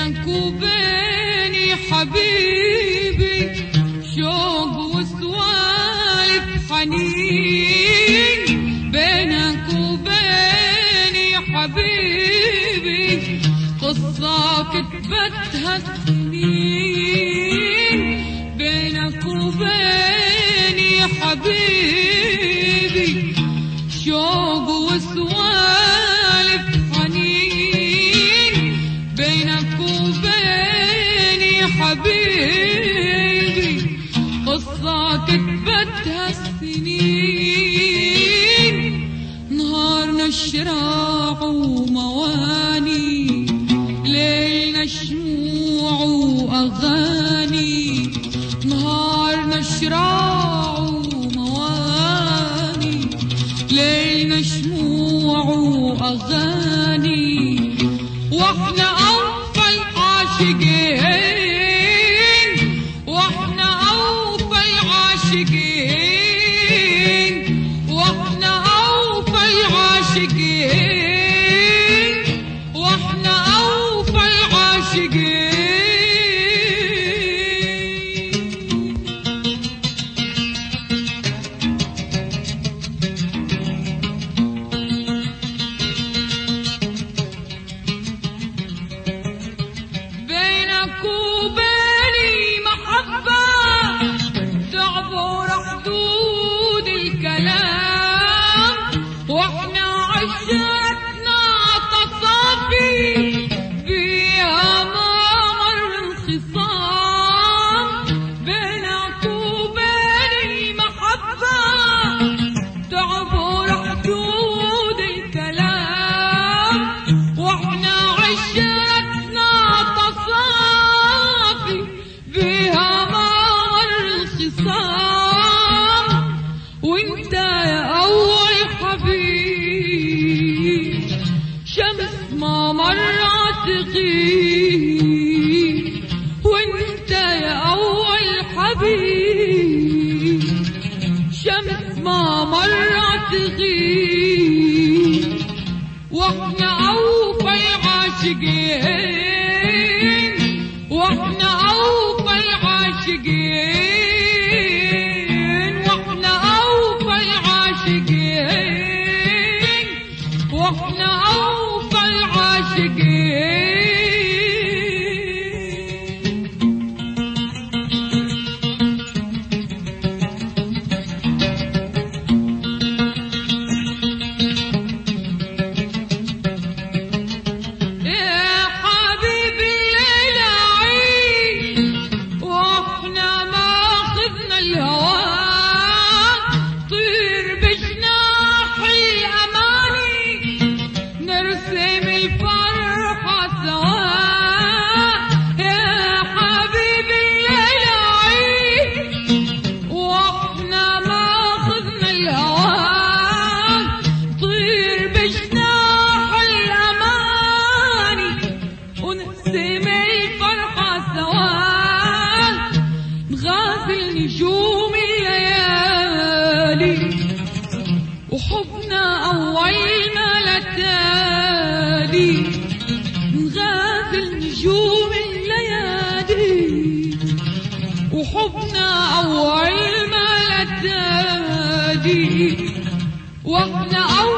بينك وبيني حبيبي شوق وسوالف حنين، بينك وبيني حبيبي قصة كتبتها السنين، بينك وبيني حبيبي شوق وسوالف حنين، بينك وبيني حبيبي قصة كتبتها السنين، نهارنا الشراع ومواني، ليلنا شموع وأغاني، نهارنا الشراع ومواني، ليلنا شموع وأغاني، واحنا أوفى العاشقين، واحنا أوفى العاشقين، واحنا أوفى العاشقين، واحنا أوفى العاشقين. بينك وبيني محبة تعبر حدود الكلام، واحنا عشرتنا تصافي فيها ما مر الخصام، بينك وبيني محبة تعبر حدود الكلام، واحنا عشرتنا تصافي فيها ما مر الخصام، وانت يا اول حبيب شمس ما مرت تغيب، وانت يا اول حبيب شمس ما مرت تغيب، واحنا اوفى العاشقين، واحنا اوفى العاشقين، واحنا اوفى العاشقين، واحنا اوفى العاشقين. نجوم الليالي وحبنا أولنا للتالي، نغازل نجوم الليالي وحبنا أولنا للتالي، واحنا